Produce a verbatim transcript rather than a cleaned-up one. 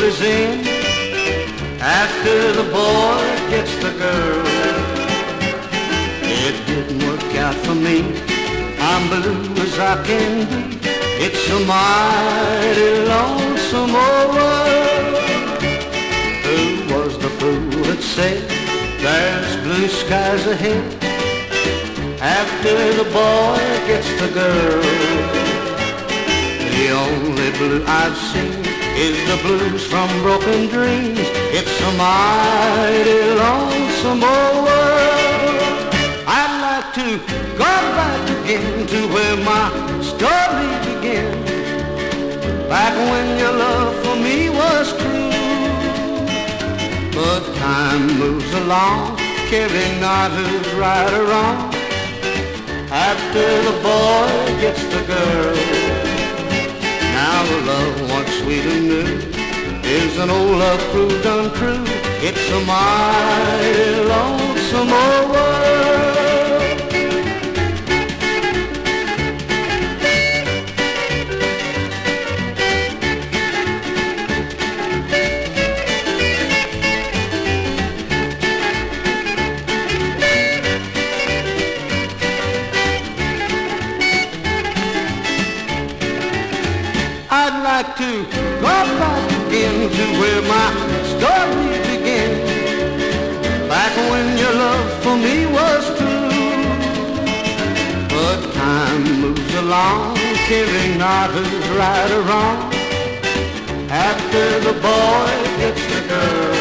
is in after the boy gets the girl. It didn't work out for me, I'm blue as I can be. It's a mighty lonesome old world. Who was the fool that said there's blue skies ahead after the boy gets the girl? The only blue I've seen is the blues from broken dreams. It's a mighty lonesome old world. I'd like to go back again to where my story began, back when your love for me was true. But time moves along, caring not who's right or wrong after the boy gets the girl. Now the love once sweet and new is an old love proved untrue. It's a mighty lonesome old world. I'd like to go back again to where my story began, back when your love for me was true. But time moves along, caring not who's right or wrong after the boy gets the girl.